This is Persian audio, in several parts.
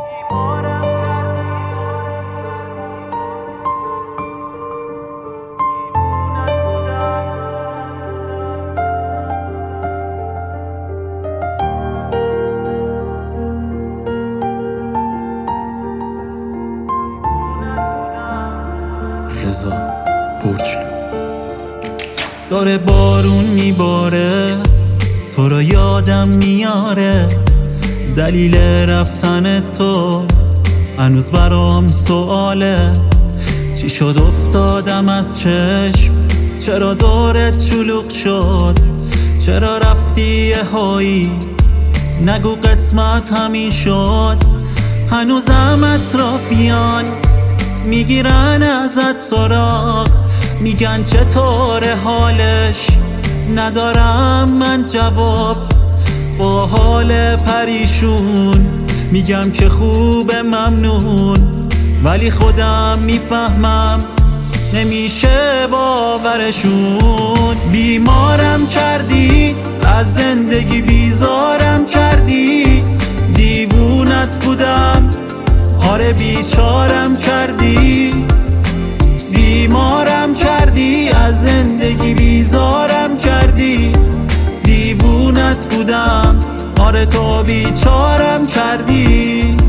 رضا برچلو. داره بارون میباره، تو رو یادم میاره، دلیل رفتن تو هنوز برام سواله. چی شد افتادم از چشم، چرا دورت شلوغ شد، چرا رفتی یهویی، نگو قسمت همین شد. هنوزم اطرافیان میگیرن ازت سراغ، میگن چطور حالش، ندارم من جواب. با حال پریشون میگم که خوبه ممنون، ولی خودم میفهمم نمیشه باورشون. بیمارم کردی، از زندگی بیزارم کردی، دیوونت بودم آره بیچارم کردی. بیمارم کردی، از زندگی بیزارم کردی، دیوونت بودم آره تو بیچارم کردی.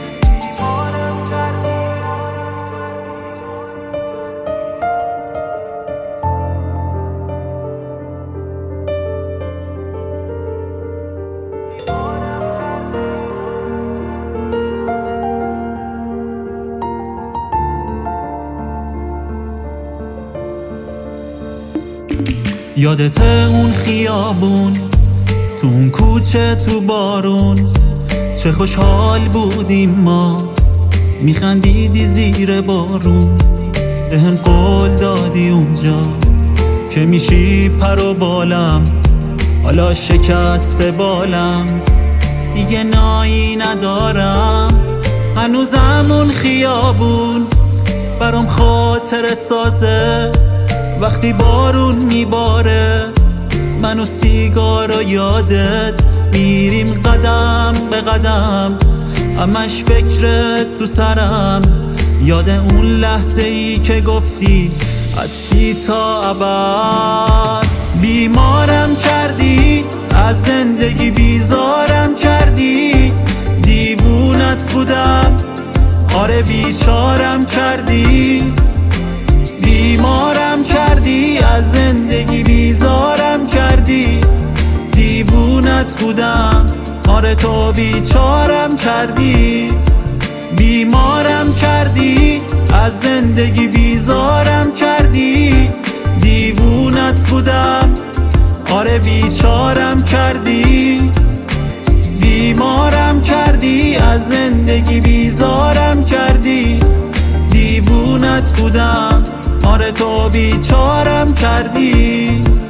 یادت اون خیابون، تو اون کوچه تو بارون، چه خوشحال بودیم ما، میخندیدی زیر بارون. بهم قول دادی اونجا که میشی پر و بالم، حالا شکست بالم دیگه نایی ندارم. هنوزم اون خیابون برام خاطر سازه، وقتی بارون میباره من و سیگار و یادت میریم قدم به قدم، همش فکرت تو سرم. یاد اون لحظه ای که گفتی هستی تا ابد. بیمارم کردی، از زندگی بیزارم کردی، دیوونت بودم آره بیچارم کردی. بیمارم کردی، از زندگی بیزارم کردی، دیوونت بودم آره تو بیچارم کردی. بیمارم کردی، از زندگی بیزارم کردی، دیوونت بودم آره بیچارم کردی. بیمارم کردی، از زندگی بیزارم کردی، دیوونت بودم آره تو بیچارم کردی.